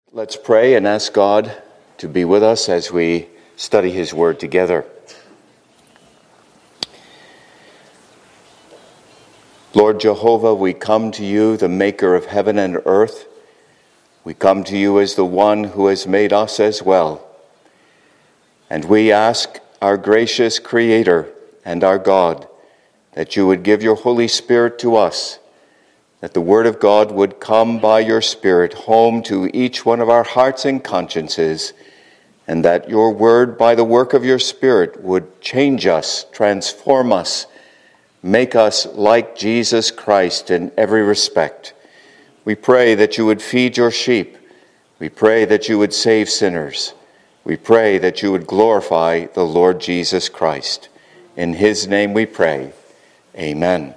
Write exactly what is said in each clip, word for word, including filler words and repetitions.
Let's pray and ask God to be with us as we study His Word together. Lord Jehovah, we come to you, the maker of heaven and earth. We come to you as the one who has made us as well. And we ask our gracious Creator and our God that you would give your Holy Spirit to us, that the Word of God would come by your Spirit home to each one of our hearts and consciences, and that your Word, by the work of your Spirit, would change us, transform us, make us like Jesus Christ in every respect. We pray that you would feed your sheep. We pray that you would save sinners. We pray that you would glorify the Lord Jesus Christ. In his name we pray. Amen.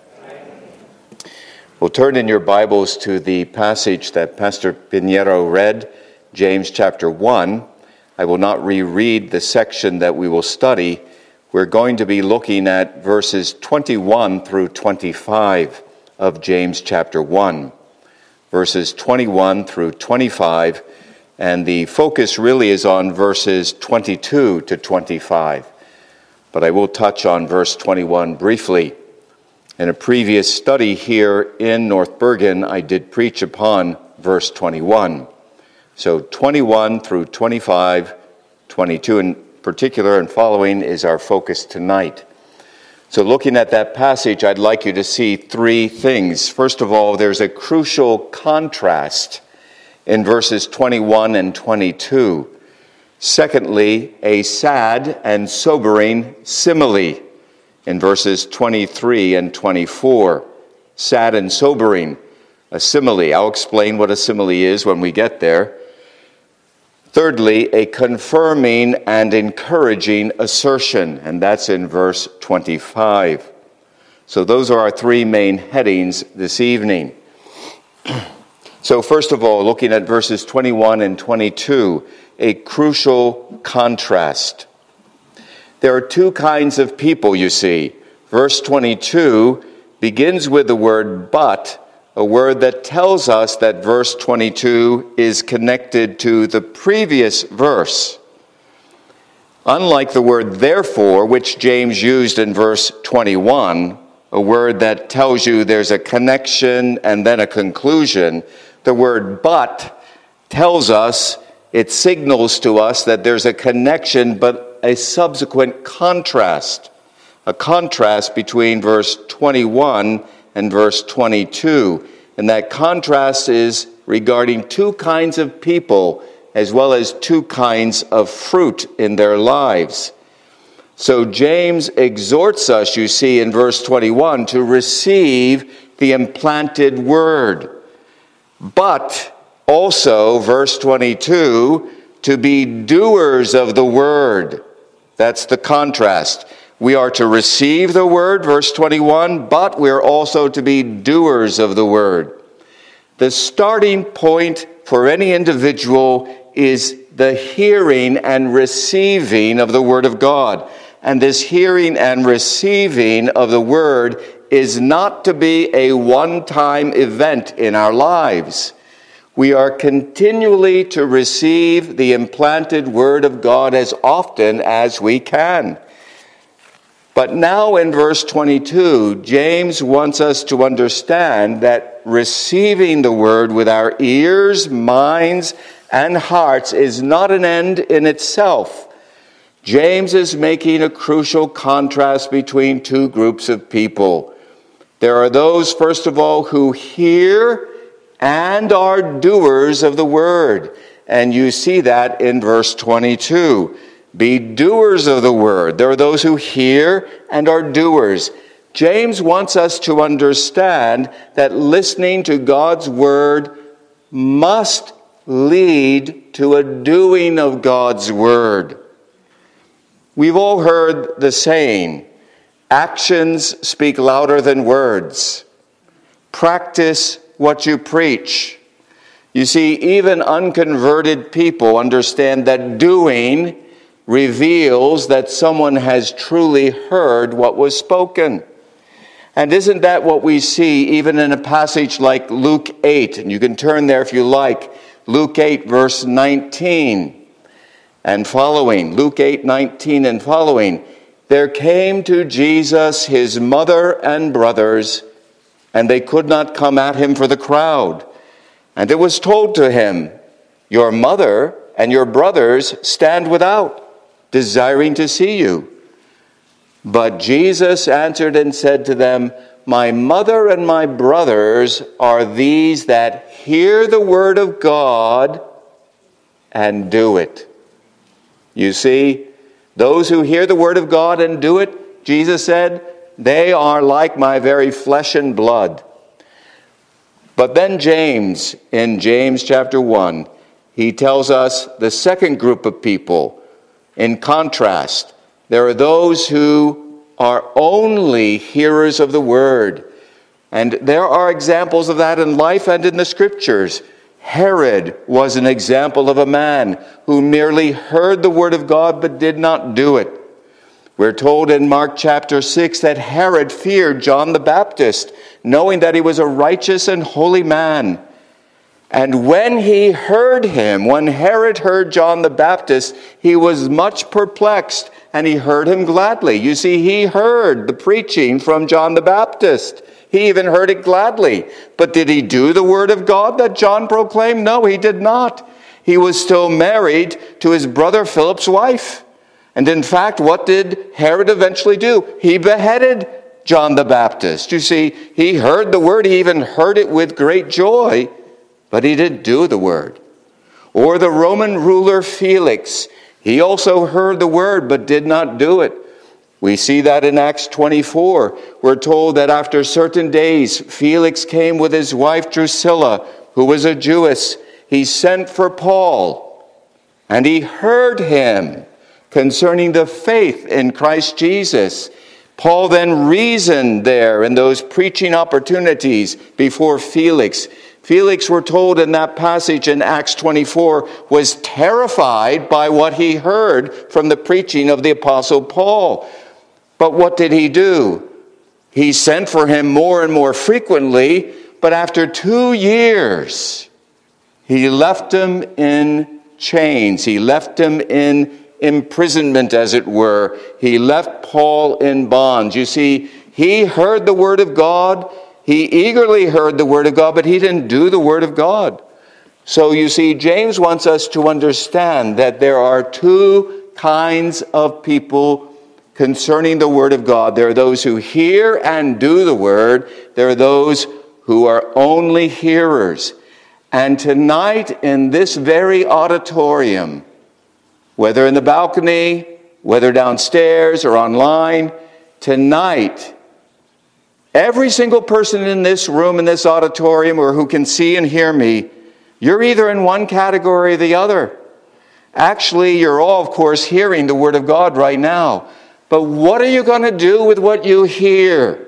We'll turn in your Bibles to the passage that Pastor Pinheiro read, James chapter one. I will not reread the section that we will study. We're going to be looking at verses twenty-one through twenty-five of James chapter one. Verses twenty-one through twenty-five, and the focus really is on verses twenty-two to twenty-five. But I will touch on verse twenty-one briefly. In a previous study here in North Bergen, I did preach upon verse twenty-one. So twenty-one through twenty-five, twenty-two in particular and following is our focus tonight. So looking at that passage, I'd like you to see three things. First of all, there's a crucial contrast in verses twenty-one and twenty-two. Secondly, a sad and sobering simile in verses twenty-three and twenty-four. Sad and sobering, a simile. I'll explain what a simile is when we get there. Thirdly, a confirming and encouraging assertion, and that's in verse twenty-five. So those are our three main headings this evening. So first of all, looking at verses twenty-one and twenty-two, a crucial contrast. There are two kinds of people, you see. Verse twenty-two begins with the word but, a word that tells us that verse twenty-two is connected to the previous verse. Unlike the word therefore, which James used in verse twenty-one, a word that tells you there's a connection and then a conclusion, the word but tells us, it signals to us that there's a connection but a subsequent contrast, a contrast between verse twenty-one and verse twenty-two. And that contrast is regarding two kinds of people as well as two kinds of fruit in their lives. So James exhorts us, you see, in verse twenty-one to receive the implanted word. But also, verse twenty-two, to be doers of the word. That's the contrast. We are to receive the word, verse twenty-one, but we are also to be doers of the word. The starting point for any individual is the hearing and receiving of the word of God. And this hearing and receiving of the word is not to be a one-time event in our lives. We are continually to receive the implanted word of God as often as we can. But now in verse twenty-two, James wants us to understand that receiving the word with our ears, minds, and hearts is not an end in itself. James is making a crucial contrast between two groups of people. There are those, first of all, who hear and are doers of the word. And you see that in verse twenty-two. Be doers of the word. There are those who hear and are doers. James wants us to understand that listening to God's word must lead to a doing of God's word. We've all heard the saying, actions speak louder than words. Practice what you preach. You see, even unconverted people understand that doing reveals that someone has truly heard what was spoken. And isn't that what we see even in a passage like Luke eight? And you can turn there if you like. Luke eight, verse nineteen and following. Luke eight, nineteen and following. There came to Jesus his mother and brothers, and they could not come at him for the crowd. And it was told to him, your mother and your brothers stand without, desiring to see you. But Jesus answered and said to them, my mother and my brothers are these that hear the word of God and do it. You see, those who hear the word of God and do it, Jesus said, they are like my very flesh and blood. But then James, in James chapter one, he tells us the second group of people. In contrast, there are those who are only hearers of the word. And there are examples of that in life and in the scriptures. Herod was an example of a man who merely heard the word of God but did not do it. We're told in Mark chapter six that Herod feared John the Baptist, knowing that he was a righteous and holy man. And when he heard him, when Herod heard John the Baptist, he was much perplexed, and he heard him gladly. You see, he heard the preaching from John the Baptist. He even heard it gladly. But did he do the word of God that John proclaimed? No, he did not. He was still married to his brother Philip's wife. And in fact, what did Herod eventually do? He beheaded John the Baptist. You see, he heard the word. He even heard it with great joy, but he didn't do the word. Or the Roman ruler Felix. He also heard the word, but did not do it. We see that in Acts twenty-four. We're told that after certain days, Felix came with his wife Drusilla, who was a Jewess. He sent for Paul, and he heard him concerning the faith in Christ Jesus. Paul then reasoned there in those preaching opportunities before Felix. Felix, we're told in that passage in Acts twenty-four, was terrified by what he heard from the preaching of the Apostle Paul. But what did he do? He sent for him more and more frequently, but after two years, he left him in chains. He left him in imprisonment, as it were. He left Paul in bonds. You see, he heard the word of God. He eagerly heard the word of God, but he didn't do the word of God. So you see, James wants us to understand that there are two kinds of people concerning the word of God. There are those who hear and do the word. There are those who are only hearers. And tonight in this very auditorium, whether in the balcony, whether downstairs or online, tonight, every single person in this room, in this auditorium, or who can see and hear me, you're either in one category or the other. Actually, you're all, of course, hearing the word of God right now. But what are you going to do with what you hear?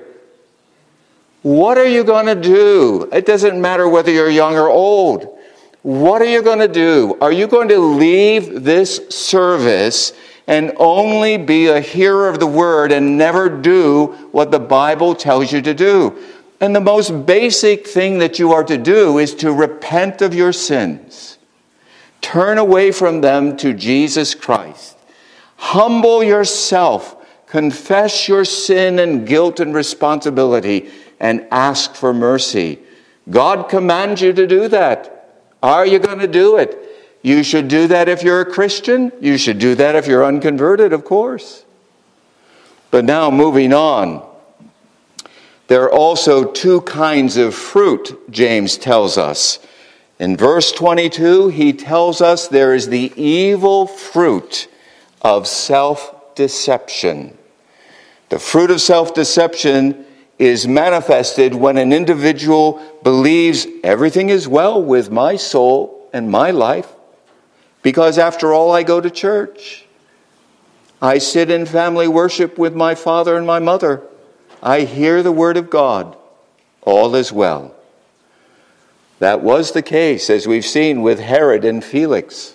What are you going to do? It doesn't matter whether you're young or old. What are you going to do? Are you going to leave this service and only be a hearer of the word and never do what the Bible tells you to do? And the most basic thing that you are to do is to repent of your sins. Turn away from them to Jesus Christ. Humble yourself. Confess your sin and guilt and responsibility and ask for mercy. God commands you to do that. Are you going to do it? You should do that if you're a Christian. You should do that if you're unconverted, of course. But now, moving on. There are also two kinds of fruit, James tells us. In verse twenty-two, he tells us there is the evil fruit of self-deception. The fruit of self-deception is manifested when an individual believes everything is well with my soul and my life, because after all, I go to church. I sit in family worship with my father and my mother. I hear the word of God. All is well. That was the case, as we've seen with Herod and Felix.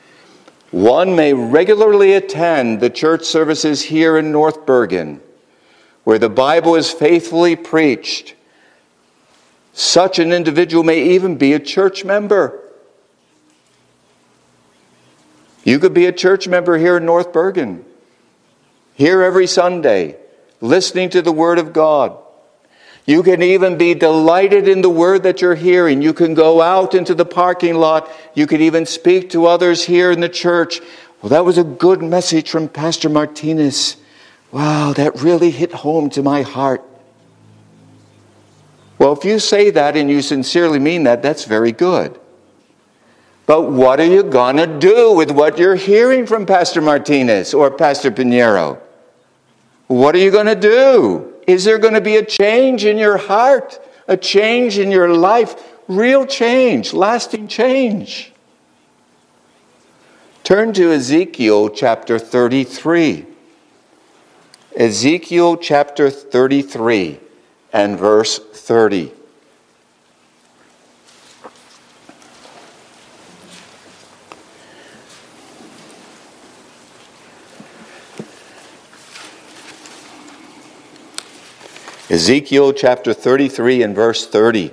One may regularly attend the church services here in North Bergen, where the Bible is faithfully preached. Such an individual may even be a church member. You could be a church member here in North Bergen, here every Sunday, listening to the Word of God. You can even be delighted in the Word that you're hearing. You can go out into the parking lot. You could even speak to others here in the church. Well, that was a good message from Pastor Martinez. Wow, that really hit home to my heart. Well, if you say that and you sincerely mean that, that's very good. But what are you going to do with what you're hearing from Pastor Martinez or Pastor Pinheiro? What are you going to do? Is there going to be a change in your heart? A change in your life? Real change, lasting change. Turn to Ezekiel chapter thirty-three. Ezekiel chapter thirty-three and verse thirty. Ezekiel chapter thirty-three and verse thirty.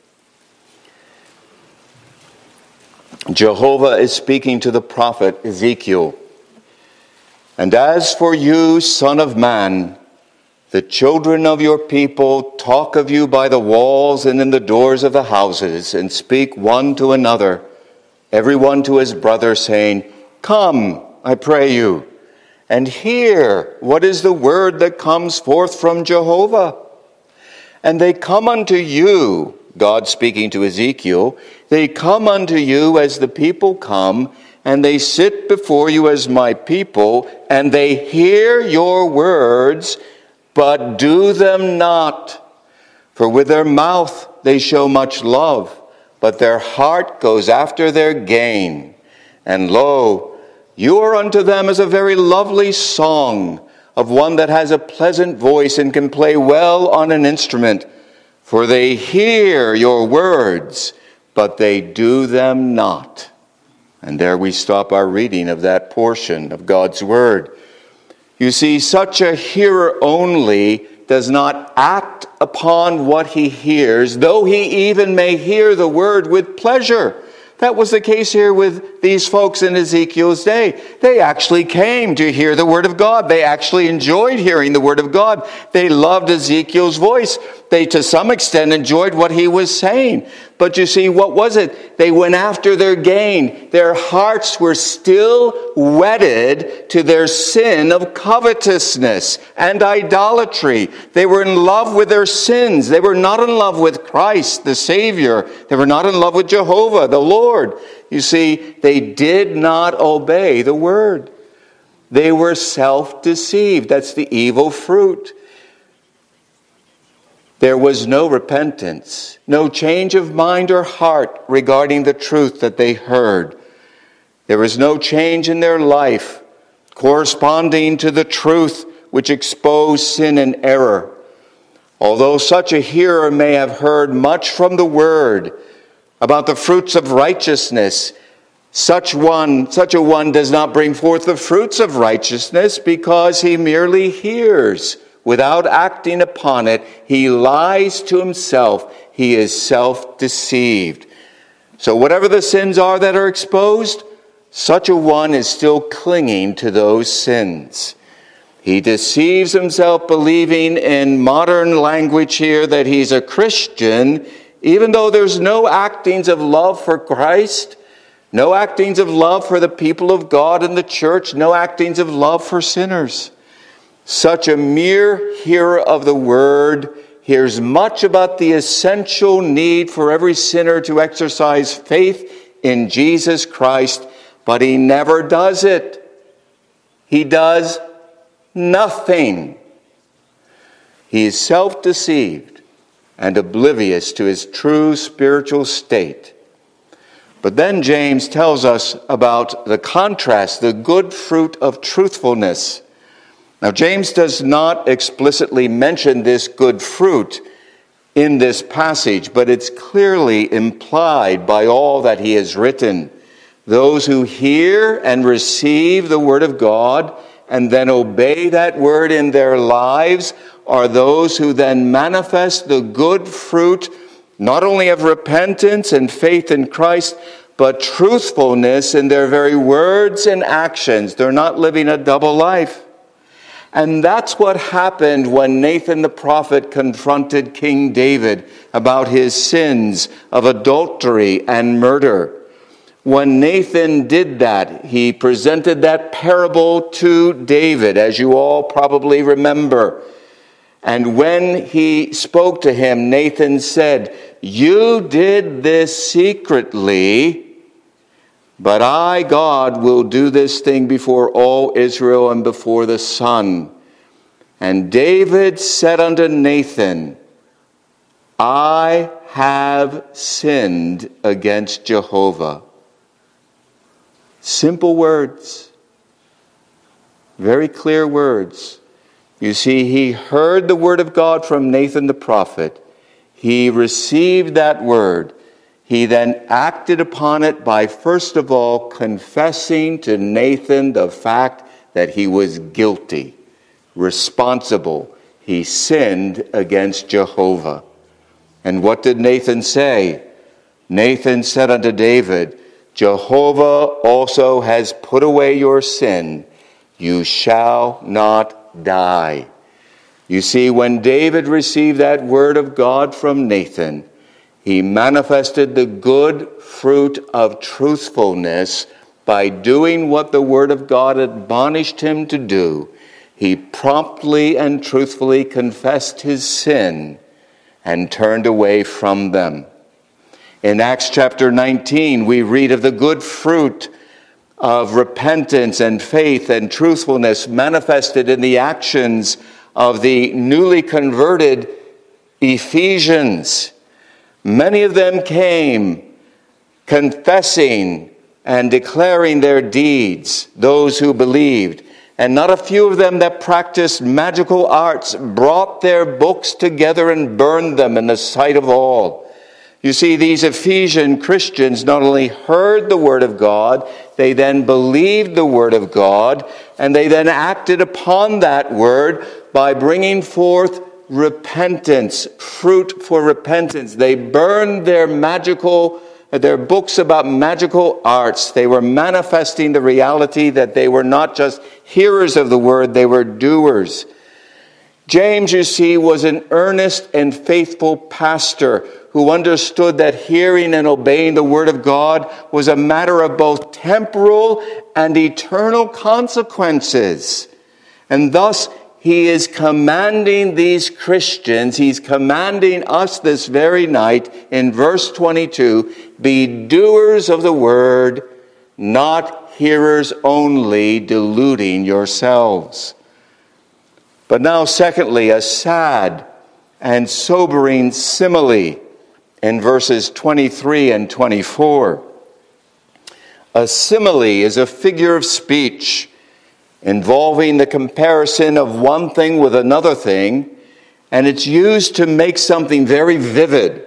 Jehovah is speaking to the prophet Ezekiel. And as for you, son of man, the children of your people talk of you by the walls and in the doors of the houses, and speak one to another, every one to his brother, saying, Come, I pray you, and hear what is the word that comes forth from Jehovah. And they come unto you, God speaking to Ezekiel, they come unto you as the people come, and they sit before you as my people, and they hear your words, but do them not. For with their mouth they show much love, but their heart goes after their gain. And lo, you are unto them as a very lovely song, of one that has a pleasant voice and can play well on an instrument. For they hear your words, but they do them not. And there we stop our reading of that portion of God's word. You see, such a hearer only does not act upon what he hears, though he even may hear the word with pleasure. That was the case here with these folks in Ezekiel's day. They actually came to hear the word of God. They actually enjoyed hearing the word of God. They loved Ezekiel's voice. They, to some extent, enjoyed what he was saying. But you see, what was it? They went after their gain. Their hearts were still wedded to their sin of covetousness and idolatry. They were in love with their sins. They were not in love with Christ, the Savior. They were not in love with Jehovah, the Lord. You see, they did not obey the word. They were self-deceived. That's the evil fruit. There was no repentance, no change of mind or heart regarding the truth that they heard. There was no change in their life corresponding to the truth which exposed sin and error. Although such a hearer may have heard much from the word about the fruits of righteousness, such one, such a one does not bring forth the fruits of righteousness because he merely hears. Without acting upon it, he lies to himself. He is self-deceived. So whatever the sins are that are exposed, such a one is still clinging to those sins. He deceives himself, believing in modern language here that he's a Christian, even though there's no actings of love for Christ, no actings of love for the people of God in the church, no actings of love for sinners. Such a mere hearer of the word hears much about the essential need for every sinner to exercise faith in Jesus Christ, but he never does it. He does nothing. He is self-deceived and oblivious to his true spiritual state. But then James tells us about the contrast, the good fruit of truthfulness. Now, James does not explicitly mention this good fruit in this passage, but it's clearly implied by all that he has written. Those who hear and receive the word of God and then obey that word in their lives are those who then manifest the good fruit, not only of repentance and faith in Christ, but truthfulness in their very words and actions. They're not living a double life. And that's what happened when Nathan the prophet confronted King David about his sins of adultery and murder. When Nathan did that, he presented that parable to David, as you all probably remember. And when he spoke to him, Nathan said, "You did this secretly, but I, God, will do this thing before all Israel and before the sun." And David said unto Nathan, "I have sinned against Jehovah." Simple words. Very clear words. You see, he heard the word of God from Nathan the prophet. He received that word. He then acted upon it by, first of all, confessing to Nathan the fact that he was guilty, responsible. He sinned against Jehovah. And what did Nathan say? Nathan said unto David, "Jehovah also has put away your sin. You shall not die." You see, when David received that word of God from Nathan, he manifested the good fruit of truthfulness by doing what the word of God admonished him to do. He promptly and truthfully confessed his sin and turned away from them. In Acts chapter nineteen, we read of the good fruit of repentance and faith and truthfulness manifested in the actions of the newly converted Ephesians. Many of them came confessing and declaring their deeds, those who believed. And not a few of them that practiced magical arts brought their books together and burned them in the sight of all. You see, these Ephesian Christians not only heard the word of God, they then believed the word of God, and they then acted upon that word by bringing forth repentance, fruit for repentance. They burned their magical, their books about magical arts. They were manifesting the reality that they were not just hearers of the word, they were doers. James, you see, was an earnest and faithful pastor who understood that hearing and obeying the word of God was a matter of both temporal and eternal consequences. And thus, he is commanding these Christians, he's commanding us this very night in verse twenty-two, be doers of the word, not hearers only, deluding yourselves. But now, secondly, a sad and sobering simile in verses twenty-three and twenty-four. A simile is a figure of speech involving the comparison of one thing with another thing, and it's used to make something very vivid.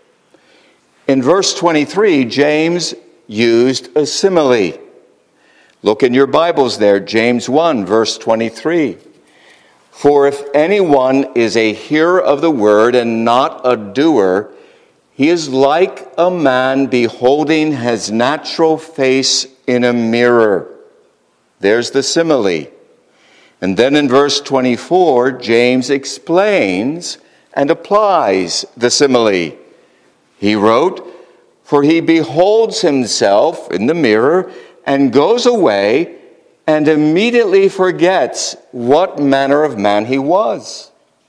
In verse twenty-three, James used a simile. Look in your Bibles there, James one, verse twenty-three. For if anyone is a hearer of the word and not a doer, he is like a man beholding his natural face in a mirror. There's the simile. And then in verse twenty-four, James explains and applies the simile. He wrote, for he beholds himself in the mirror and goes away and immediately forgets what manner of man he was.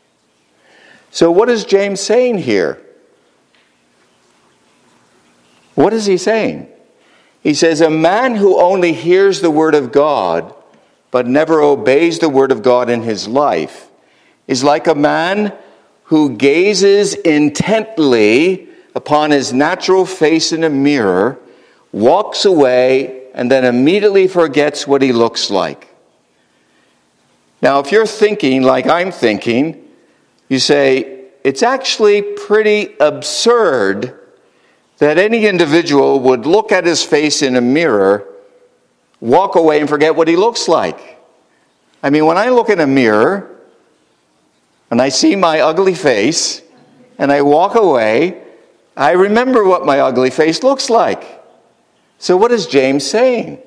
So what is James saying here? What is he saying? He says, a man who only hears the word of God, but never obeys the word of God in his life, is like a man who gazes intently upon his natural face in a mirror, walks away, and then immediately forgets what he looks like. Now, if you're thinking like I'm thinking, you say, it's actually pretty absurd that any individual would look at his face in a mirror, walk away and forget what he looks like. I mean, when I look in a mirror and I see my ugly face and I walk away, I remember what my ugly face looks like. So what is James saying?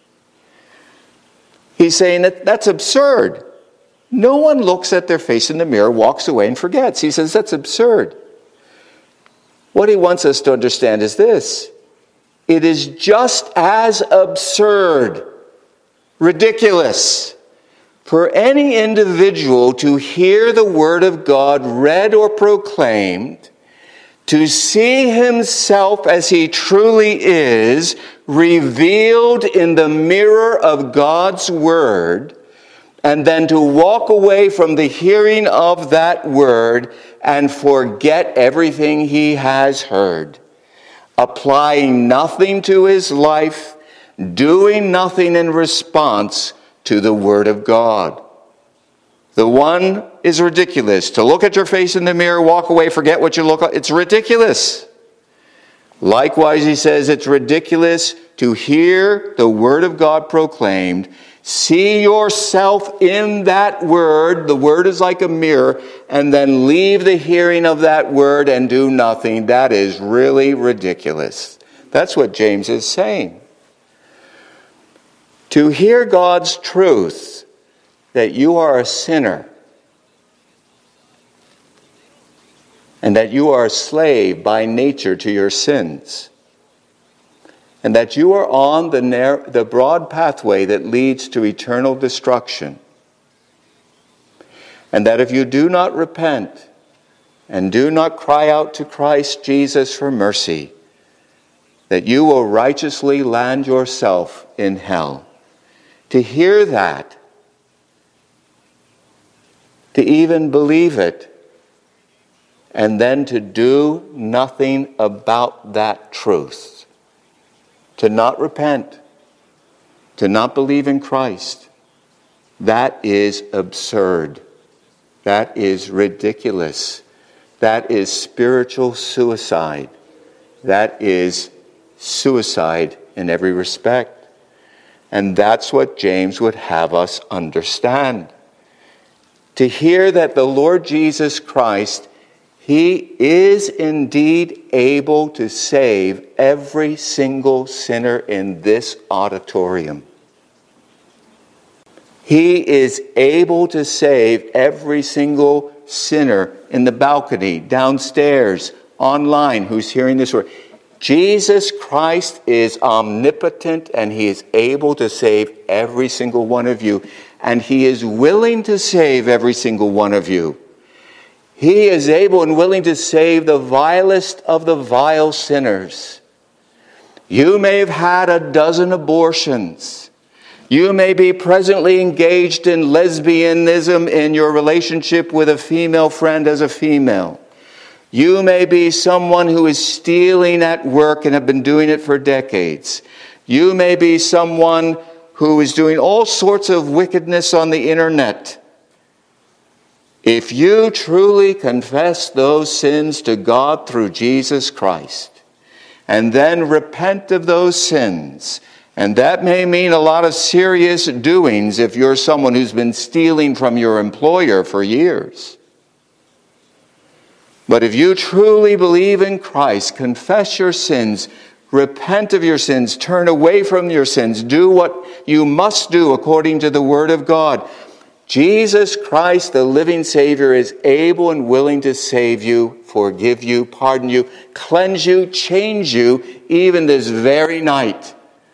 He's saying that that's absurd. No one looks at their face in the mirror, walks away, and forgets. He says that's absurd. What he wants us to understand is this. It is just as absurd, ridiculous, for any individual to hear the word of God read or proclaimed, to see himself as he truly is, revealed in the mirror of God's word, and then to walk away from the hearing of that word and forget everything he has heard, applying nothing to his life, doing nothing in response to the word of God. The one is ridiculous. To look at your face in the mirror, walk away, forget what you look like, it's ridiculous. Likewise, he says it's ridiculous to hear the word of God proclaimed, see yourself in that word, the word is like a mirror, and then leave the hearing of that word and do nothing. That is really ridiculous. That's what James is saying. To hear God's truth, that you are a sinner, and that you are a slave by nature to your sins, and that you are on the, narrow, the broad pathway that leads to eternal destruction, and that if you do not repent and do not cry out to Christ Jesus for mercy, that you will righteously land yourself in hell. To hear that, to even believe it, and then to do nothing about that truth, to not repent, to not believe in Christ, that is absurd. That is ridiculous. That is spiritual suicide. That is suicide in every respect. And that's what James would have us understand. To hear that the Lord Jesus Christ, He is indeed able to save every single sinner in this auditorium. He is able to save every single sinner in the balcony, downstairs, online, who's hearing this word. Jesus Christ is omnipotent, and He is able to save every single one of you. And He is willing to save every single one of you. He is able and willing to save the vilest of the vile sinners. You may have had a dozen abortions. You may be presently engaged in lesbianism in your relationship with a female friend as a female. You may be someone who is stealing at work and have been doing it for decades. You may be someone who is doing all sorts of wickedness on the internet. If you truly confess those sins to God through Jesus Christ, and then repent of those sins, and that may mean a lot of serious doings if you're someone who's been stealing from your employer for years. But if you truly believe in Christ, confess your sins, repent of your sins, turn away from your sins, do what you must do according to the Word of God, Jesus Christ, the living Savior, is able and willing to save you, forgive you, pardon you, cleanse you, change you, even this very night.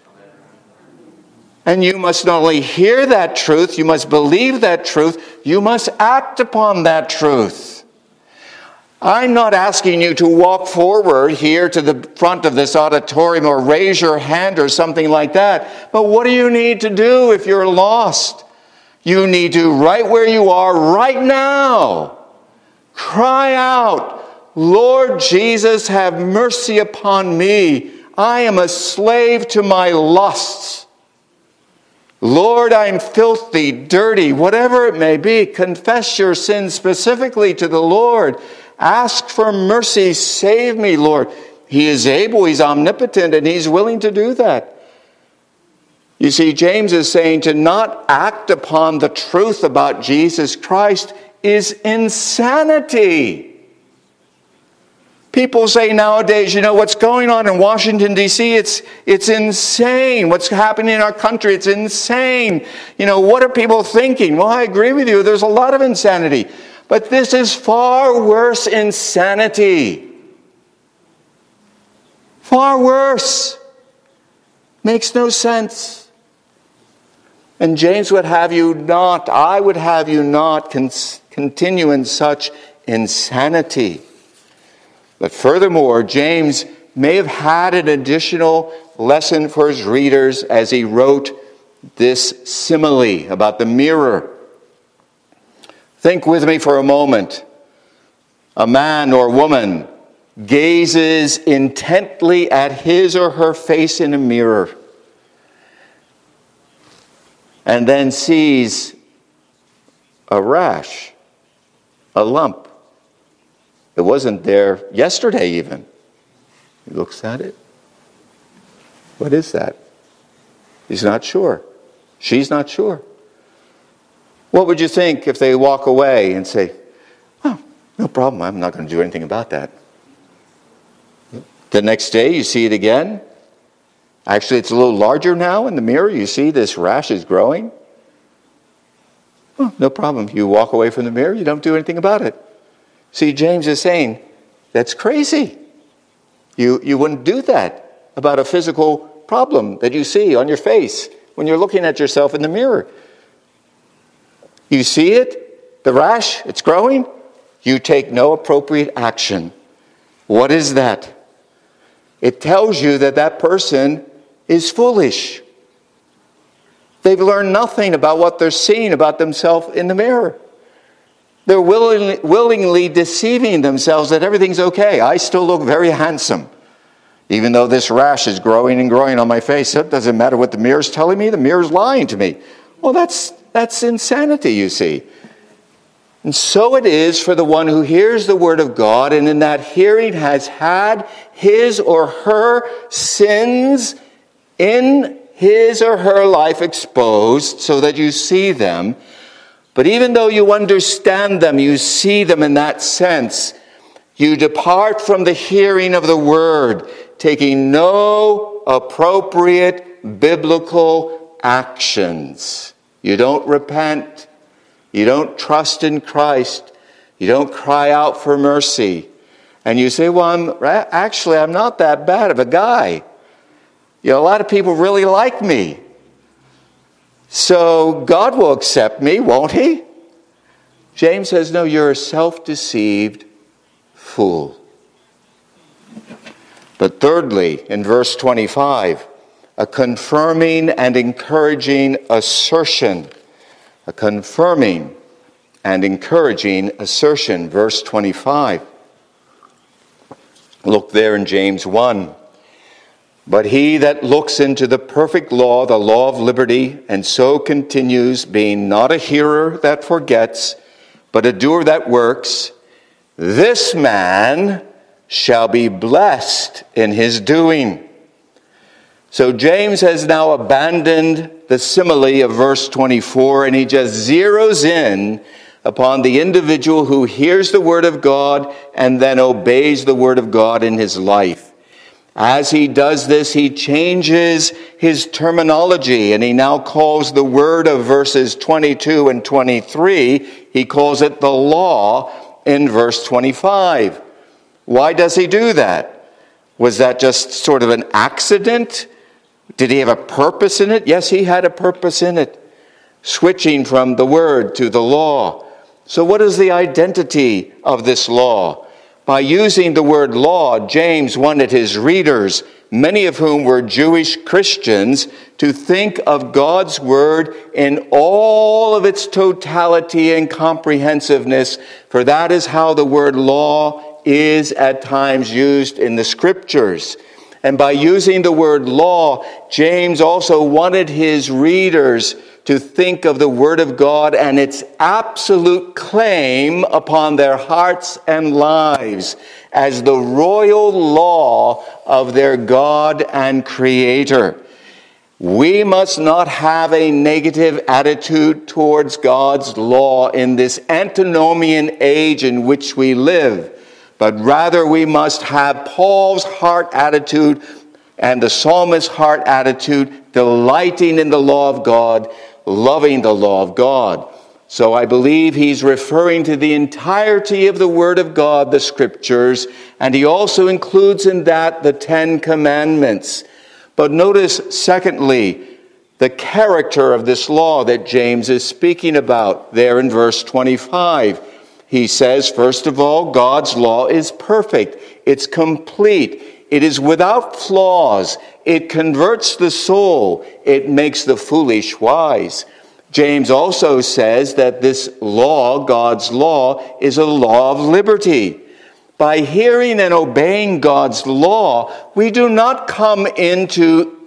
And you must not only hear that truth, you must believe that truth, you must act upon that truth. I'm not asking you to walk forward here to the front of this auditorium or raise your hand or something like that. But what do you need to do if you're lost? You need to, right where you are right now, cry out, Lord Jesus, have mercy upon me. I am a slave to my lusts. Lord, I'm filthy, dirty, whatever it may be. Confess your sins specifically to the Lord. Ask for mercy. Save me, Lord. He is able, He's omnipotent, and He's willing to do that. You see, James is saying to not act upon the truth about Jesus Christ is insanity. People say nowadays, you know, what's going on in Washington, D C, it's, it's insane. What's happening in our country, it's insane. You know, what are people thinking? Well, I agree with you. There's a lot of insanity. But this is far worse insanity. Far worse. Makes no sense. And James would have you not, I would have you not con- continue in such insanity. But furthermore, James may have had an additional lesson for his readers as he wrote this simile about the mirror. Think with me for a moment. A man or woman gazes intently at his or her face in a mirror and then sees a rash, a lump. It wasn't there yesterday even. He looks at it. What is that? He's not sure. She's not sure. What would you think if they walk away and say, oh, no problem, I'm not going to do anything about that. The next day you see it again. Actually, it's a little larger now in the mirror. You see this rash is growing. Oh, no problem. You walk away from the mirror, you don't do anything about it. See, James is saying, that's crazy. You, you wouldn't do that about a physical problem that you see on your face when you're looking at yourself in the mirror. You see it, the rash, it's growing. You take no appropriate action. What is that? It tells you that that person is foolish. They've learned nothing about what they're seeing about themselves in the mirror. They're willingly, willingly deceiving themselves that everything's okay. I still look very handsome. Even though this rash is growing and growing on my face, it doesn't matter what the mirror's telling me. The mirror's lying to me. Well, that's, that's insanity, you see. And so it is for the one who hears the word of God and in that hearing has had his or her sins in his or her life exposed so that you see them. But even though you understand them, you see them in that sense, you depart from the hearing of the word, taking no appropriate biblical actions. You don't repent. You don't trust in Christ. You don't cry out for mercy. And you say, well, I'm, actually, I'm not that bad of a guy. You know, a lot of people really like me. So God will accept me, won't he? James says, no, you're a self-deceived fool. But thirdly, in verse twenty-five, a confirming and encouraging assertion. A confirming and encouraging assertion. Verse twenty-five. Look there in James one. But he that looks into the perfect law, the law of liberty, and so continues, being not a hearer that forgets, but a doer that works, this man shall be blessed in his doing. So James has now abandoned the simile of verse twenty-four, and he just zeroes in upon the individual who hears the word of God and then obeys the word of God in his life. As he does this, he changes his terminology, and he now calls the word of verses twenty-two and twenty-three, he calls it the law in verse twenty-five. Why does he do that? Was that just sort of an accident? Did he have a purpose in it? Yes, he had a purpose in it. Switching from the word to the law. So what is the identity of this law? By using the word law, James wanted his readers, many of whom were Jewish Christians, to think of God's word in all of its totality and comprehensiveness, for that is how the word law is at times used in the scriptures. And by using the word law, James also wanted his readers to think of the Word of God and its absolute claim upon their hearts and lives as the royal law of their God and Creator. We must not have a negative attitude towards God's law in this antinomian age in which we live. but rather we must have Paul's heart attitude and the psalmist's heart attitude, delighting in the law of God, loving the law of God. So I believe he's referring to the entirety of the Word of God, the Scriptures, and he also includes in that the Ten Commandments. But notice, secondly, the character of this law that James is speaking about there in verse twenty-five. He says, first of all, God's law is perfect. It's complete. It is without flaws. It converts the soul. It makes the foolish wise. James also says that this law, God's law, is a law of liberty. By hearing and obeying God's law, we do not come into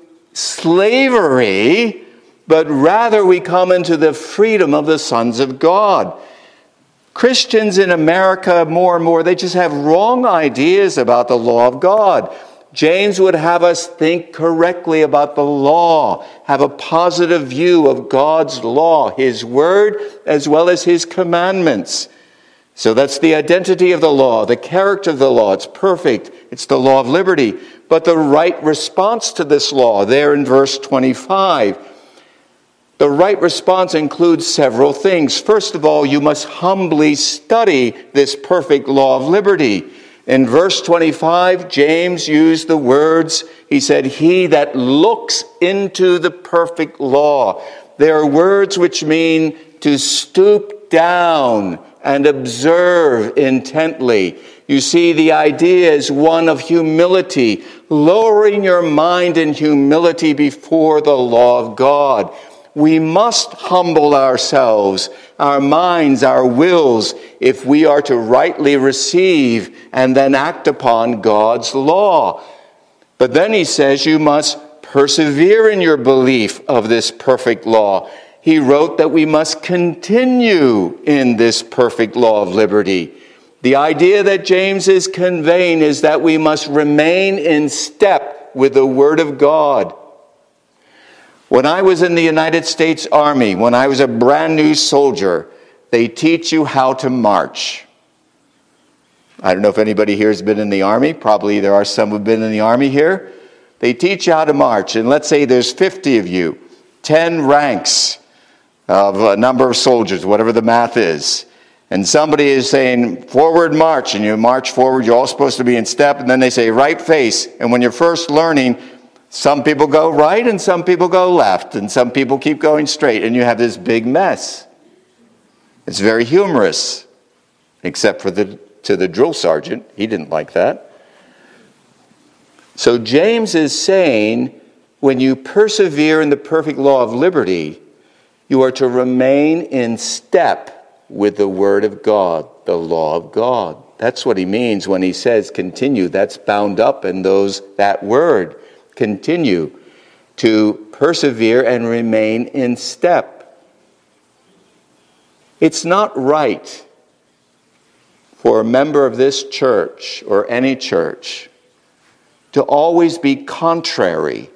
slavery, but rather we come into the freedom of the sons of God. Christians in America, more and more, they just have wrong ideas about the law of God. James would have us think correctly about the law, have a positive view of God's law, His Word, as well as His commandments. So that's the identity of the law, the character of the law. It's perfect. It's the law of liberty. But the right response to this law, there in verse twenty-five, the right response includes several things. First of all, you must humbly study this perfect law of liberty. In verse twenty-five, James used the words, he said, he that looks into the perfect law. They are words which mean to stoop down and observe intently. You see, the idea is one of humility, lowering your mind in humility before the law of God. We must humble ourselves, our minds, our wills, if we are to rightly receive and then act upon God's law. But then he says you must persevere in your belief of this perfect law. He wrote that we must continue in this perfect law of liberty. The idea that James is conveying is that we must remain in step with the Word of God. When I was in the United States Army, when I was a brand new soldier, they teach you how to march. I don't know if anybody here has been in the Army. Probably there are some who have been in the Army here. They teach you how to march. And let's say there's fifty of you, ten ranks of a number of soldiers, whatever the math is. And somebody is saying, forward march, and you march forward. You're all supposed to be in step. And then they say, right face. And when you're first learning, some people go right and some people go left and some people keep going straight and you have this big mess. It's very humorous, except for the to the drill sergeant. He didn't like that. So James is saying, when you persevere in the perfect law of liberty, you are to remain in step with the Word of God, the law of God. That's what he means when he says continue. That's bound up in those that word. Continue to persevere and remain in step. It's not right for a member of this church or any church to always be contrary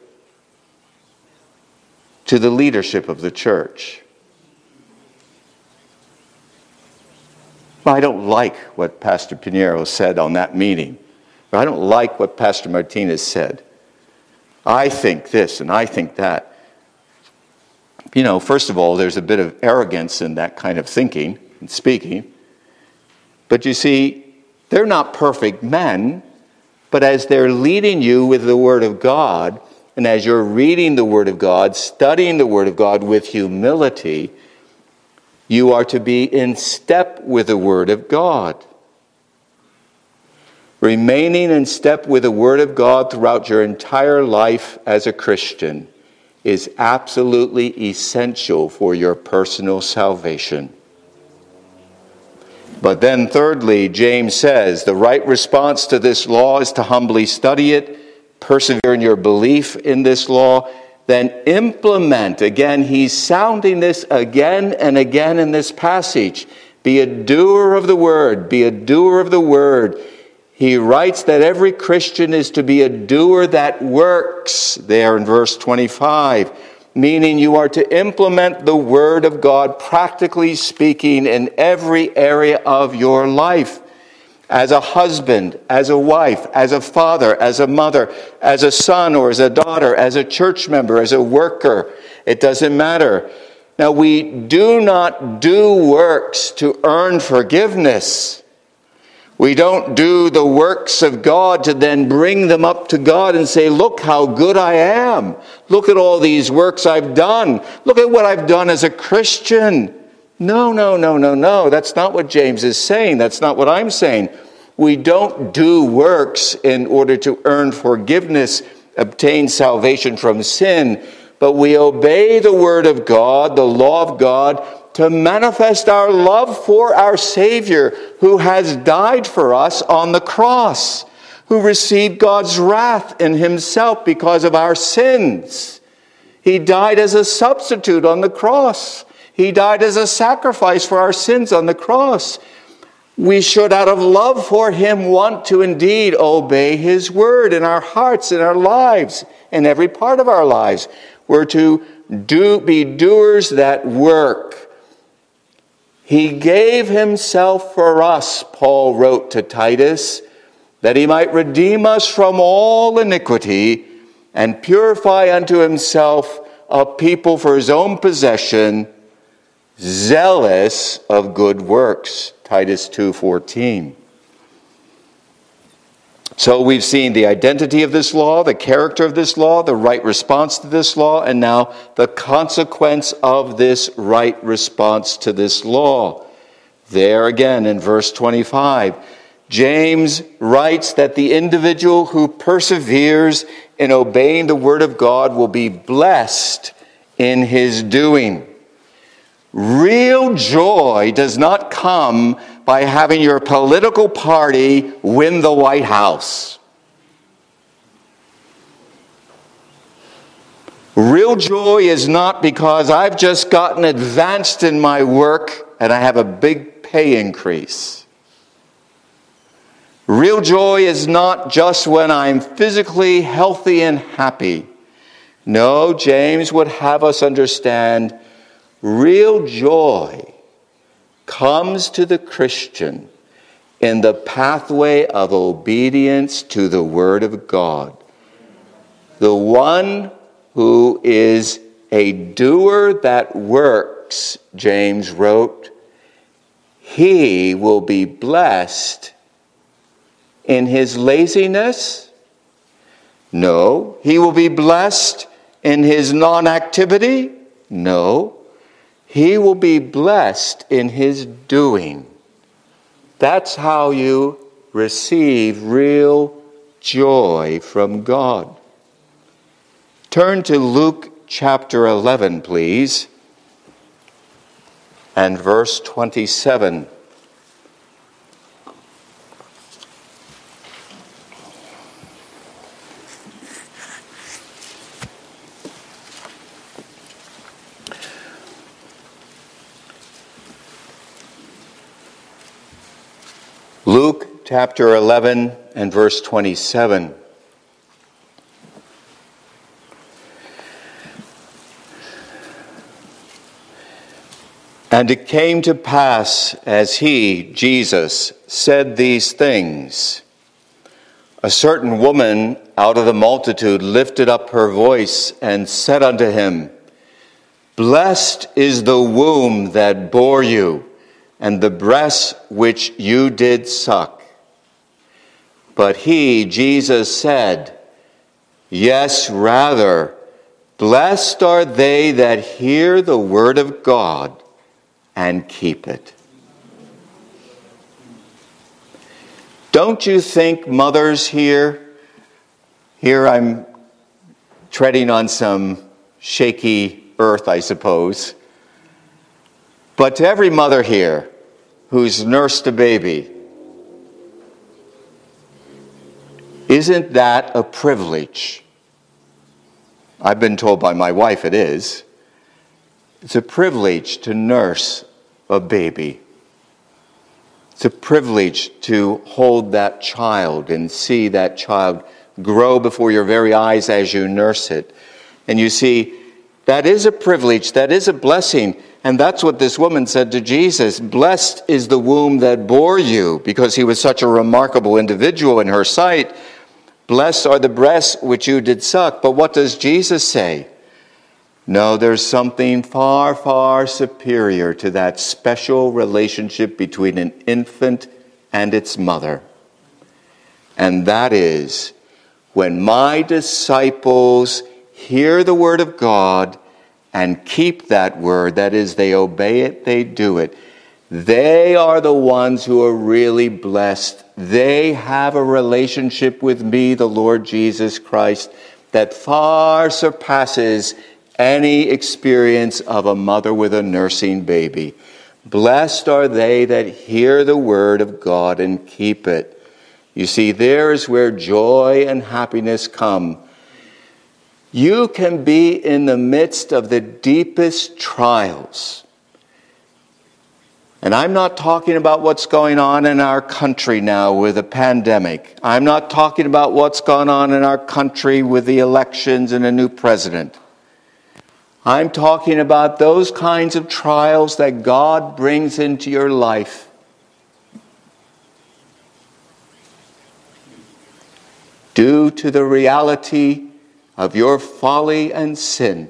to the leadership of the church. I don't like what Pastor Pinheiro said on that meeting. I don't like what Pastor Martinez said. I think this and I think that. You know, first of all, there's a bit of arrogance in that kind of thinking and speaking. But you see, they're not perfect men, but as they're leading you with the Word of God, and as you're reading the Word of God, studying the Word of God with humility, you are to be in step with the Word of God. Remaining in step with the Word of God throughout your entire life as a Christian is absolutely essential for your personal salvation. But then thirdly, James says, the right response to this law is to humbly study it, persevere in your belief in this law, then implement. Again, he's sounding this again and again in this passage. Be a doer of the word. Be a doer of the word. He writes that every Christian is to be a doer that works, there in verse twenty-five, meaning you are to implement the Word of God, practically speaking, in every area of your life. as a husband, as a wife, as a father, as a mother, as a son or as a daughter, as a church member, as a worker. It doesn't matter. Now, we do not do works to earn forgiveness. We don't do the works of God to then bring them up to God and say, look how good I am. Look at all these works I've done. Look at what I've done as a Christian. No, no, no, no, no. That's not what James is saying. That's not what I'm saying. We don't do works in order to earn forgiveness, obtain salvation from sin, but we obey the word of God, the law of God, to manifest our love for our Savior, who has died for us on the cross, who received God's wrath in himself because of our sins. He died as a substitute on the cross. He died as a sacrifice for our sins on the cross. We should, out of love for him, want to indeed obey his word in our hearts, in our lives, in every part of our lives. We're to do, be doers that work. He gave himself for us, Paul wrote to Titus, that he might redeem us from all iniquity and purify unto himself a people for his own possession, zealous of good works. Titus two fourteen. So we've seen the identity of this law, the character of this law, the right response to this law, and now the consequence of this right response to this law. There again in verse twenty-five, James writes that the individual who perseveres in obeying the word of God will be blessed in his doing. Real joy does not come by having your political party win the White House. Real joy is not because I've just gotten advanced in my work and I have a big pay increase. Real joy is not just when I'm physically healthy and happy. No, James would have us understand real joy comes to the Christian in the pathway of obedience to the Word of God. The one who is a doer that works, James wrote, he will be blessed in his laziness. No. He will be blessed in his non-activity. No. He will be blessed in his doing. That's how you receive real joy from God. Turn to Luke chapter eleven, please, and verse twenty-seven. Luke chapter eleven and verse twenty-seven. And it came to pass, as he, Jesus, said these things, a certain woman out of the multitude lifted up her voice and said unto him, Blessed is the womb that bore you, and the breasts which you did suck. But he, Jesus, said, Yes, rather, blessed are they that hear the word of God and keep it. Don't you think, mothers here, here I'm treading on some shaky earth, I suppose, but to every mother here who's nursed a baby, isn't that a privilege? I've been told by my wife it is. It's a privilege to nurse a baby. It's a privilege to hold that child and see that child grow before your very eyes as you nurse it. And you see, that is a privilege, that is a blessing. And that's what this woman said to Jesus. Blessed is the womb that bore you, because he was such a remarkable individual in her sight. Blessed are the breasts which you did suck. But what does Jesus say? No, there's something far, far superior to that special relationship between an infant and its mother. And that is, when my disciples hear the word of God and keep that word, that is, they obey it, they do it, they are the ones who are really blessed. They have a relationship with me, the Lord Jesus Christ, that far surpasses any experience of a mother with a nursing baby. Blessed are they that hear the word of God and keep it. You see, there is where joy and happiness come. You can be in the midst of the deepest trials. And I'm not talking about what's going on in our country now with the pandemic. I'm not talking about what's going on in our country with the elections and a new president. I'm talking about those kinds of trials that God brings into your life. Due to the reality of your folly and sin.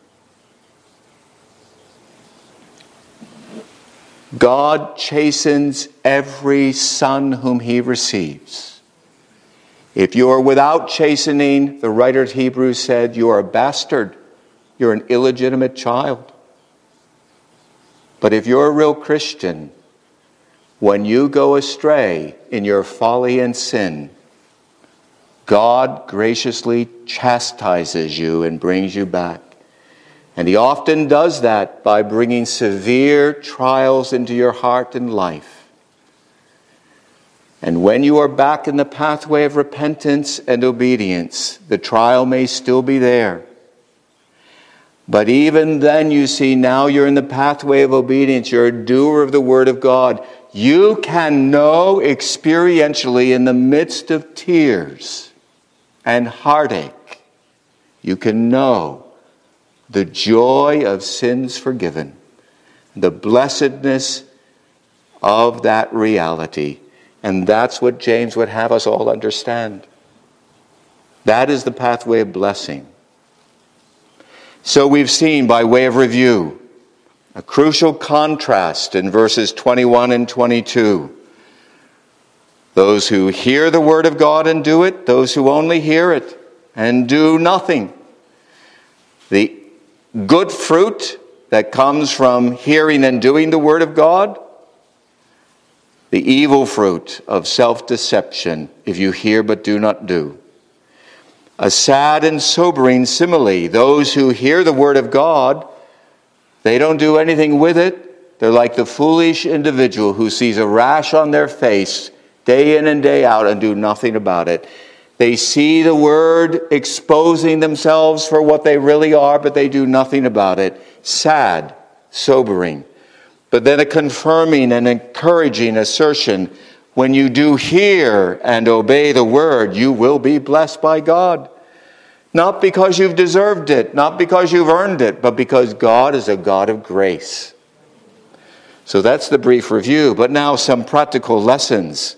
God chastens every son whom he receives. If you are without chastening, the writer of Hebrews said, you are a bastard. You're an illegitimate child. But if you're a real Christian, when you go astray in your folly and sin, God graciously chastises you and brings you back. And he often does that by bringing severe trials into your heart and life. And when you are back in the pathway of repentance and obedience, the trial may still be there. But even then, you see, now you're in the pathway of obedience. You're a doer of the word of God. You can know experientially in the midst of tears and heartache, you can know the joy of sins forgiven, the blessedness of that reality. And that's what James would have us all understand. That is the pathway of blessing. So we've seen, by way of review, a crucial contrast in verses twenty-one and twenty-two. Those who hear the word of God and do it, those who only hear it and do nothing. The good fruit that comes from hearing and doing the word of God. The evil fruit of self-deception, if you hear but do not do. A sad and sobering simile. Those who hear the word of God, they don't do anything with it. They're like the foolish individual who sees a rash on their face day in and day out and do nothing about it. They see the word exposing themselves for what they really are, but they do nothing about it. Sad, sobering. But then a confirming and encouraging assertion. When you do hear and obey the word, you will be blessed by God. Not because you've deserved it, not because you've earned it, but because God is a God of grace. So that's the brief review. But now some practical lessons.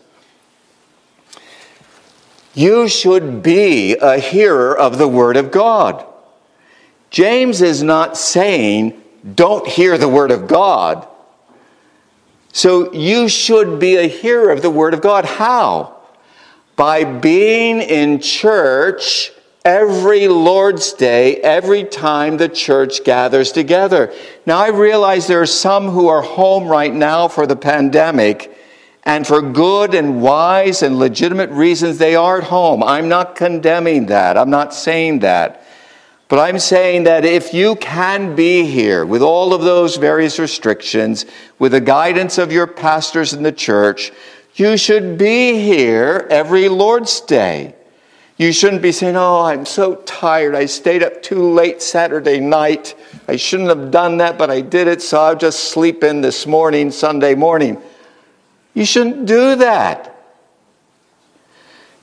You should be a hearer of the word of God. James is not saying, don't hear the word of God. So you should be a hearer of the word of God. How? By being in church every Lord's Day, every time the church gathers together. Now I realize there are some who are home right now for the pandemic, and for good and wise and legitimate reasons they are at home. I'm not condemning that. I'm not saying that. But I'm saying that if you can be here with all of those various restrictions, with the guidance of your pastors in the church, you should be here every Lord's Day. You shouldn't be saying, oh, I'm so tired. I stayed up too late Saturday night. I shouldn't have done that, but I did it, so I'll just sleep in this morning, Sunday morning. You shouldn't do that.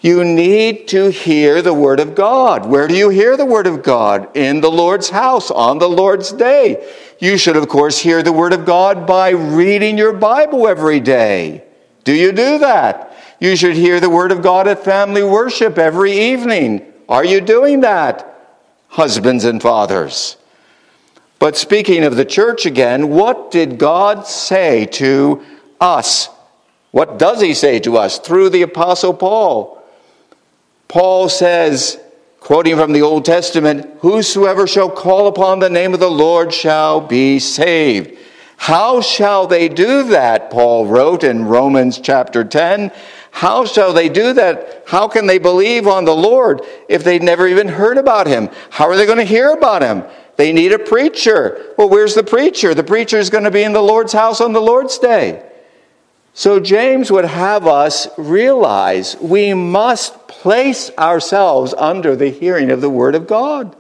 You need to hear the Word of God. Where do you hear the Word of God? In the Lord's house, on the Lord's day. You should, of course, hear the Word of God by reading your Bible every day. Do you do that? You should hear the Word of God at family worship every evening. Are you doing that, husbands and fathers? But speaking of the church again, what did God say to us? What does he say to us through the Apostle Paul? Paul says, quoting from the Old Testament, "Whosoever shall call upon the name of the Lord shall be saved." How shall they do that? Paul wrote in Romans chapter ten. How shall they do that? How can they believe on the Lord if they've never even heard about him? How are they going to hear about him? They need a preacher. Well, where's the preacher? The preacher is going to be in the Lord's house on the Lord's day. So James would have us realize we must place ourselves under the hearing of the Word of God.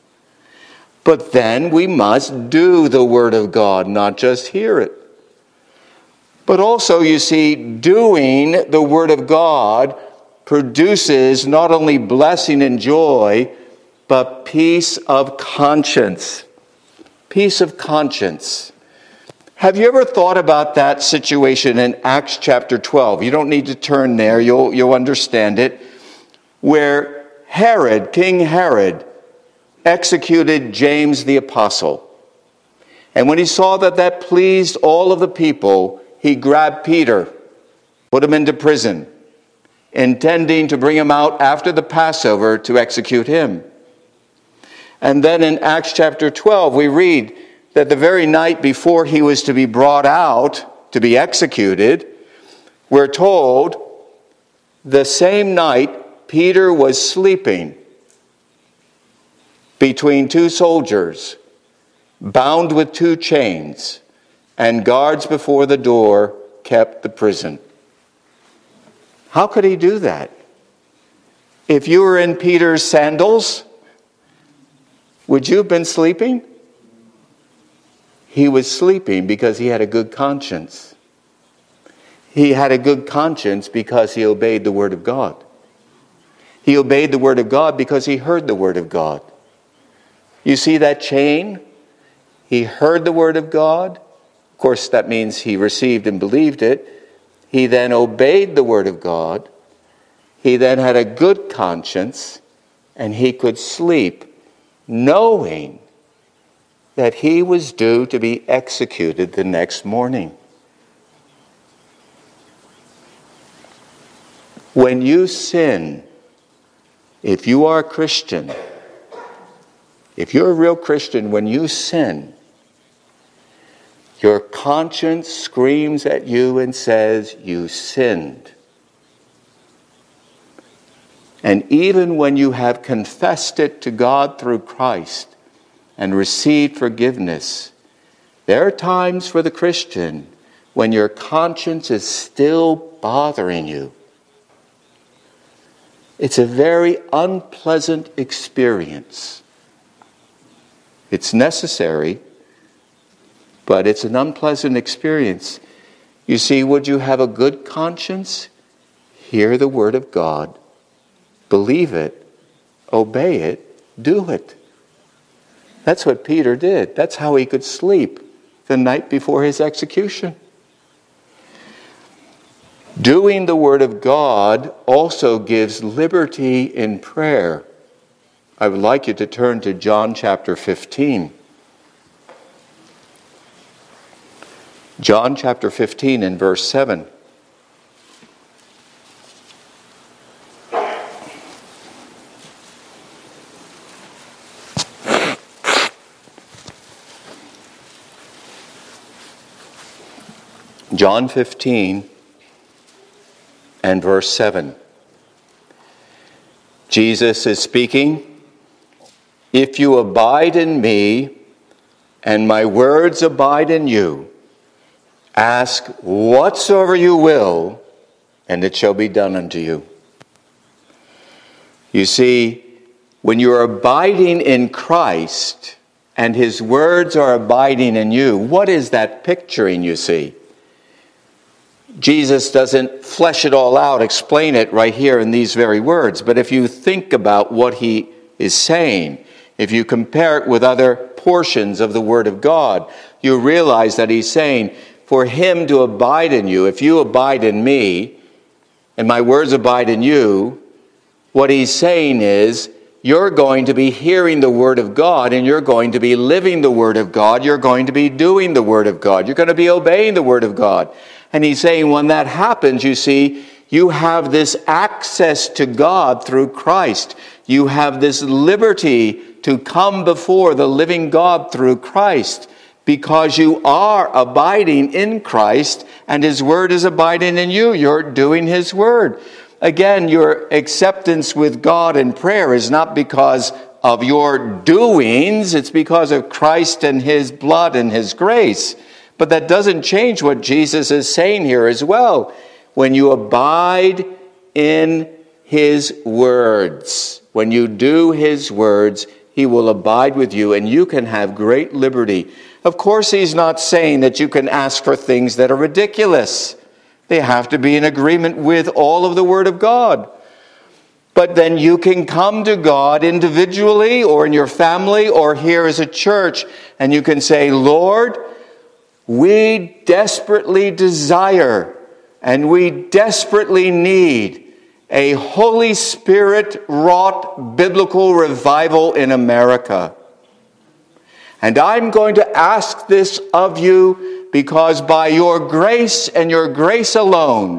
But then we must do the Word of God, not just hear it. But also, you see, doing the Word of God produces not only blessing and joy, but peace of conscience. Peace of conscience. Have you ever thought about that situation in Acts chapter twelve? You don't need to turn there, you'll, you'll understand it. Where Herod, King Herod, executed James the apostle. And when he saw that that pleased all of the people, he grabbed Peter, put him into prison, intending to bring him out after the Passover to execute him. And then in Acts chapter twelve, we read that the very night before he was to be brought out to be executed, we're told the same night Peter was sleeping between two soldiers, bound with two chains, and guards before the door kept the prison. How could he do that? If you were in Peter's sandals, would you have been sleeping? He was sleeping because he had a good conscience. He had a good conscience because he obeyed the Word of God. He obeyed the Word of God because he heard the Word of God. You see that chain? He heard the Word of God. Of course, that means he received and believed it. He then obeyed the Word of God. He then had a good conscience, and he could sleep knowing that he was due to be executed the next morning. When you sin, if you are a Christian, if you're a real Christian, when you sin, your conscience screams at you and says, you sinned. And even when you have confessed it to God through Christ and received forgiveness, there are times for the Christian when your conscience is still bothering you. It's a very unpleasant experience. It's necessary, but it's an unpleasant experience. You see, would you have a good conscience? Hear the Word of God, believe it, obey it, do it. That's what Peter did. That's how he could sleep the night before his execution. Doing the Word of God also gives liberty in prayer. I would like you to turn to John chapter fifteen. John chapter fifteen and verse seven. John fifteen and verse seven. Jesus is speaking. If you abide in me, and my words abide in you, ask whatsoever you will, and it shall be done unto you. You see, when you are abiding in Christ, and his words are abiding in you, what is that picturing, you see? Jesus doesn't flesh it all out, explain it right here in these very words. But if you think about what he is saying, if you compare it with other portions of the Word of God, you realize that he's saying, for him to abide in you, if you abide in me, and my words abide in you, what he's saying is, you're going to be hearing the Word of God, and you're going to be living the Word of God. You're going to be doing the Word of God. You're going to be obeying the Word of God. And he's saying when that happens, you see, you have this access to God through Christ. You have this liberty to come before the living God through Christ because you are abiding in Christ and his Word is abiding in you. You're doing his Word. Again, your acceptance with God in prayer is not because of your doings. It's because of Christ and his blood and his grace. But that doesn't change what Jesus is saying here as well. When you abide in his words, when you do his words, he will abide with you and you can have great liberty. Of course, he's not saying that you can ask for things that are ridiculous. They have to be in agreement with all of the Word of God. But then you can come to God individually or in your family or here as a church and you can say, Lord, we desperately desire and we desperately need a Holy Spirit-wrought biblical revival in America. And I'm going to ask this of you because by your grace and your grace alone,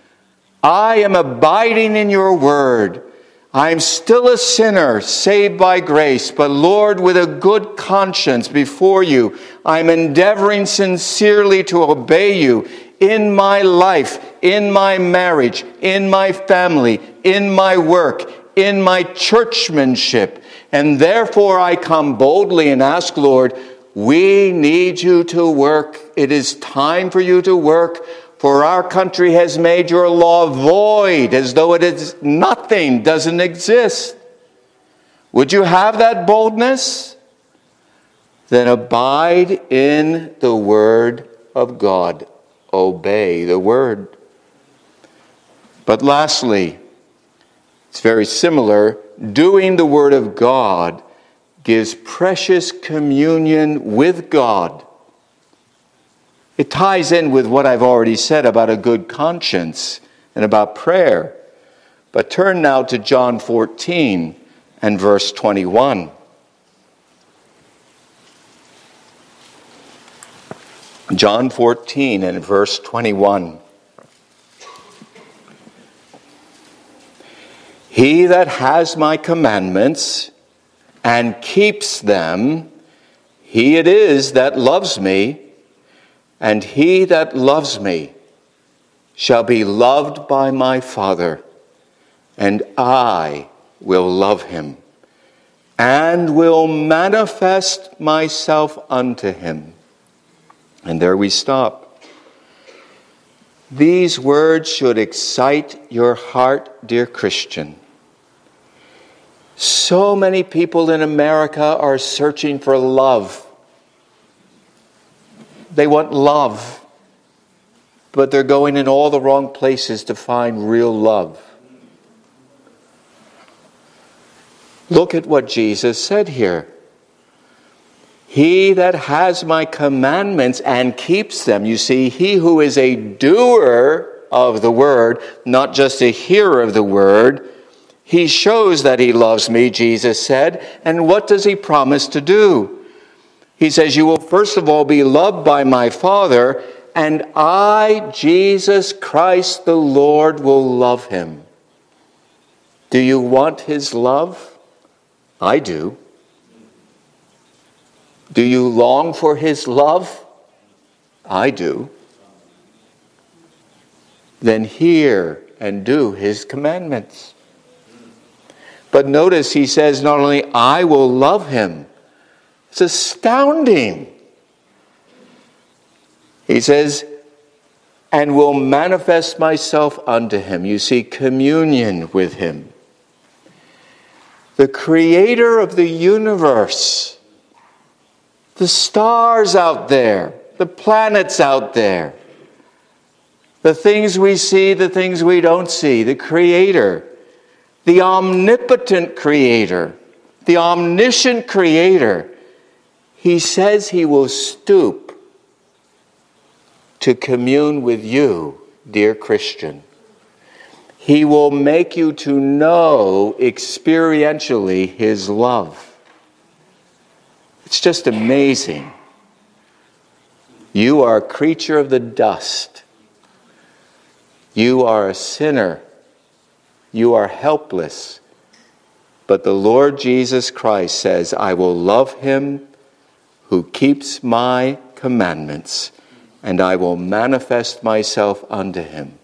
I am abiding in your word. I'm still a sinner saved by grace, but Lord, with a good conscience before you, I'm endeavoring sincerely to obey you in my life, in my marriage, in my family, in my work, in my churchmanship. And therefore I come boldly and ask, Lord, we need you to work. It is time for you to work, for our country has made your law void, as though it is nothing, doesn't exist. Would you have that boldness? Then abide in the Word of God. Obey the Word. But lastly, it's very similar. Doing the Word of God gives precious communion with God. It ties in with what I've already said about a good conscience and about prayer. But turn now to John fourteen and verse twenty-one. John fourteen and verse twenty-one. He that has my commandments and keeps them, he it is that loves me, and he that loves me shall be loved by my Father, and I will love him, and will manifest myself unto him. And there we stop. These words should excite your heart, dear Christian. So many people in America are searching for love. They want love, but they're going in all the wrong places to find real love. Look at what Jesus said here. He that has my commandments and keeps them. You see, he who is a doer of the word, not just a hearer of the word, he shows that he loves me, Jesus said. And what does he promise to do? He says, you will first of all be loved by my Father, and I, Jesus Christ the Lord, will love him. Do you want his love? I do. Do you long for his love? I do. Then hear and do his commandments. But notice he says not only I will love him. It's astounding. He says, and will manifest myself unto him. You see, communion with him. The creator of the universe, the stars out there, the planets out there, The things we see, the things we don't see, the Creator, the omnipotent Creator, the omniscient Creator, He says He will stoop to commune with you, dear Christian. He will make you to know experientially His love. It's just amazing. You are a creature of the dust. You are a sinner. You are helpless. But the Lord Jesus Christ says, I will love him who keeps my commandments, and I will manifest myself unto him.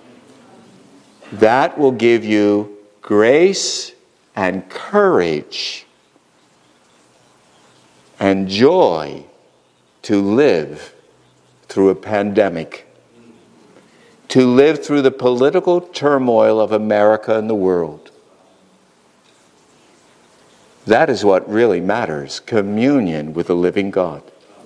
That will give you grace and courage and joy to live through a pandemic, to live through the political turmoil of America and the world. That is what really matters, communion with the living God.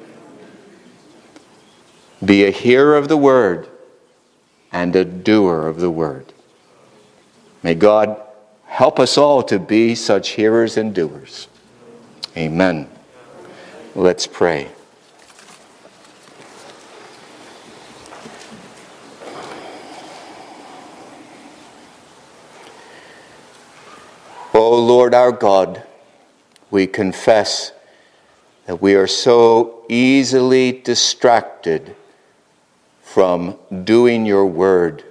Be a hearer of the word and a doer of the word. May God help us all to be such hearers and doers. Amen. Let's pray. O Lord our God, we confess that we are so easily distracted from doing your word,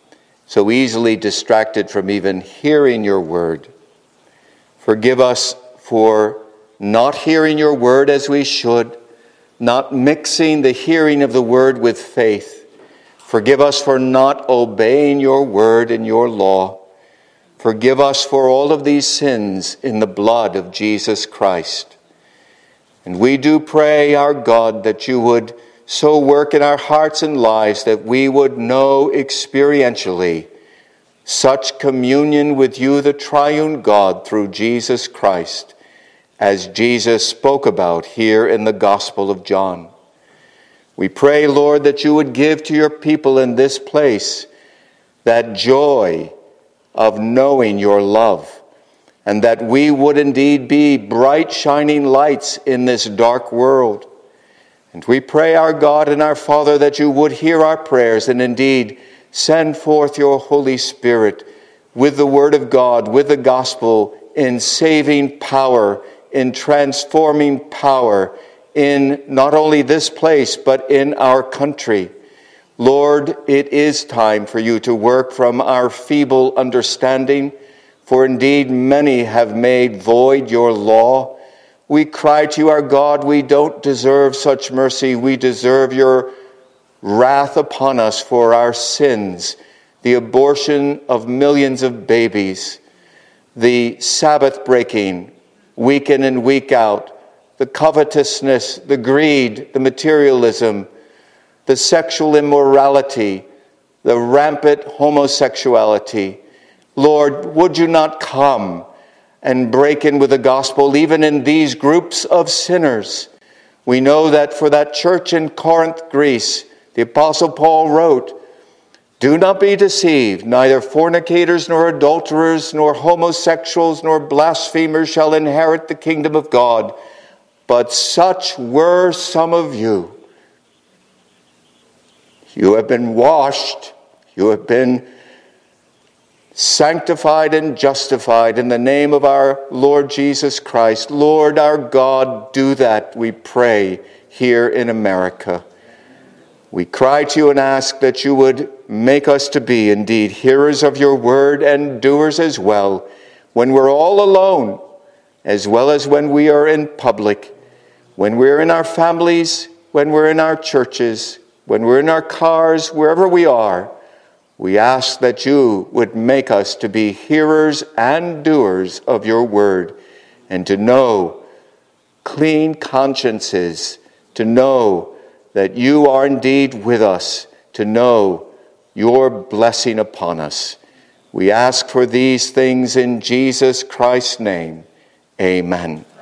so easily distracted from even hearing your word. Forgive us for not hearing your word as we should, not mixing the hearing of the word with faith. Forgive us for not obeying your word and your law. Forgive us for all of these sins in the blood of Jesus Christ. And we do pray, our God, that you would so work in our hearts and lives that we would know experientially such communion with you, the triune God, through Jesus Christ, as Jesus spoke about here in the Gospel of John. We pray, Lord, that you would give to your people in this place that joy of knowing your love, and that we would indeed be bright shining lights in this dark world. And we pray, our God and our Father, that you would hear our prayers and indeed send forth your Holy Spirit with the Word of God, with the gospel, in saving power, in transforming power, in not only this place, but in our country. Lord, it is time for you to work from our feeble understanding, for indeed many have made void your law. We cry to you, our God, we don't deserve such mercy. We deserve your wrath upon us for our sins, the abortion of millions of babies, the Sabbath breaking week in and week out, the covetousness, the greed, the materialism, the sexual immorality, the rampant homosexuality. Lord, would you not come and break in with the gospel even in these groups of sinners? We know that for that church in Corinth, Greece, the Apostle Paul wrote, do not be deceived, neither fornicators, nor adulterers, nor homosexuals, nor blasphemers shall inherit the kingdom of God. But such were some of you. You have been washed, you have been sanctified and justified in the name of our Lord Jesus Christ. Lord our God, do that, we pray, here in America. We cry to you and ask that you would make us to be indeed hearers of your word and doers as well, when we're all alone, as well as when we are in public, when we're in our families, when we're in our churches, when we're in our cars, wherever we are. We ask that you would make us to be hearers and doers of your word, and to know clean consciences, to know that you are indeed with us, to know your blessing upon us. We ask for these things in Jesus Christ's name. Amen.